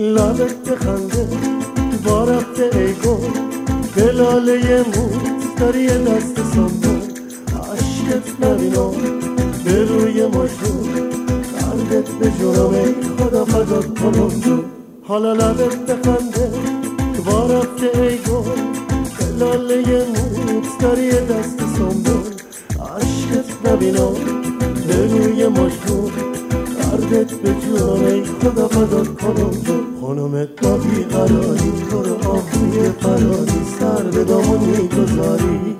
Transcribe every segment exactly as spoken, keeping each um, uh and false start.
لبت بخنده با رفته ای گل به لاله موت داری دست سنبول عشقت نبینم به روی مشروع قلبت به جرم ای خدا فدات کنم جون حالا لبت بخنده با رفته ای گل به لاله موت داری دست سنبول عشقت نبینم به روی مشروع قلبت به جرم ای خدا فدات کنم جون خانمت با بیقراری تو رو آهوی فراری سر به دامون میگذاری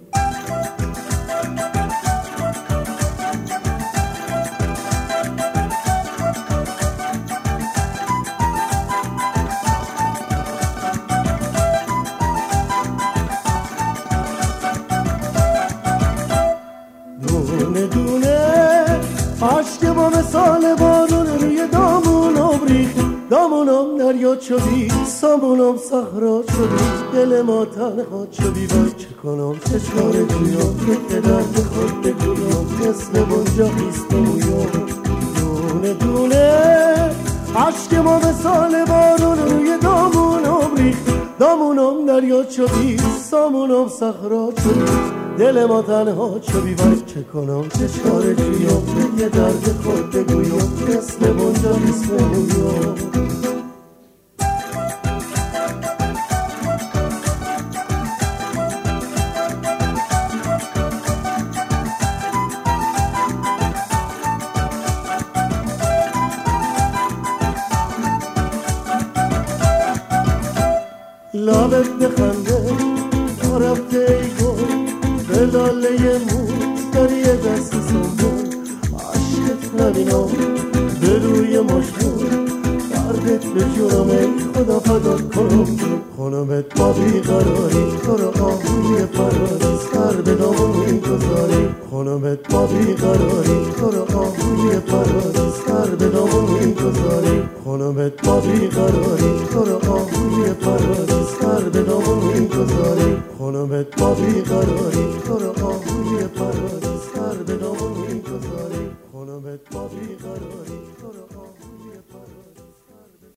دونه دونه عشق با مثال بارون روی دامونم ریخت دامونم دریا شدی سامونم صحرا شدی دل ما تنها شدی وای چه کنم چه چاره جویم که درد خود بگویم مثل بنجا بیست مویم دونه دونه عشق ما مثال بارون روی دامونم ریخت دامونم دریا شدی سامونم صحرا شدی دل ما تنها شدی وای چه کنم چه چاره جویم یه درد خود بگویم مثل بنجا بیست مویم لبت بخنده با رفته ای گل به لاله موت داری دست سنبول عشقت نبینم به روی مشغول دردت به جرم ای خدا فدات کنم خانمت با بیقراری تو رو آهوی فراری سر به دامون میگذاری خانمت با بیقراری تو رو آهوی فراری سر به دامون میگذاری خانمت با بیقراری تو رو آهوی فراری سر به دامون میگذاری خانمت با بیقراری تو رو آهوی فراری سر به دامون میگذاری خانمت با بیقراری